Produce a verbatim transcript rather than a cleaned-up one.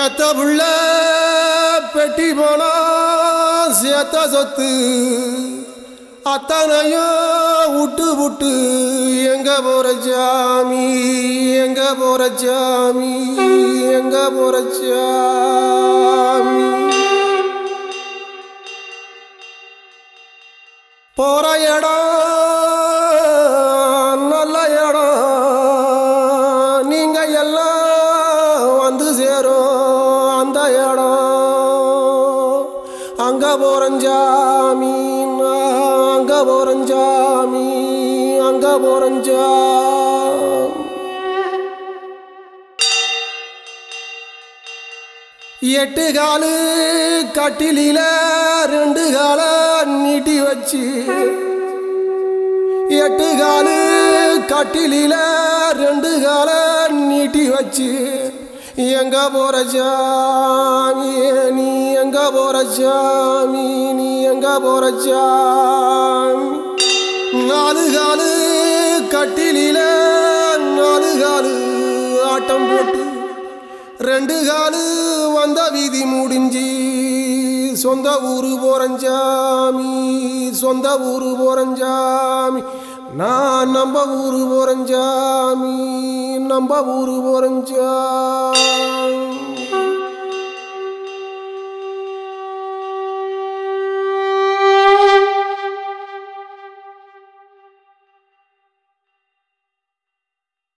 பெத்த புள்ள பெட்டி போனா சேத்த சொத்து அத்தனையும் விட்டு விட்டு எங்க போற சாமி எங்க போற சாமி எங்க போற சாமி போற இடம் நல்ல இடம் நீங்க எல்லாம் வந்து சேரும் அந்த இடம் அங்க போறஞ்சாமி அங்க போறஞ்சாமி அங்க போறஞ்சாமி எட்டு காலு கட்டிலில ரெண்டு கால நீட்டி வச்சு எட்டு காலு கட்டிலில ரெண்டு கால நீட்டி வச்சு எங்க போற சாமி நீ எங்க போற சாமி நீ எங்க போற சாமி நாலு காலு கட்டிலில நாலு காலு ஆட்டம் போட்டு ரெண்டு காலு வந்த வீதி முடிஞ்சி சொந்த ஊரு போறஞ்சாமி சொந்த ஊரு போறஞ்சாமி நான் நம்ம ஊரு போறஞ்சாமி நம்ம ஊரு போறஞ்சாமி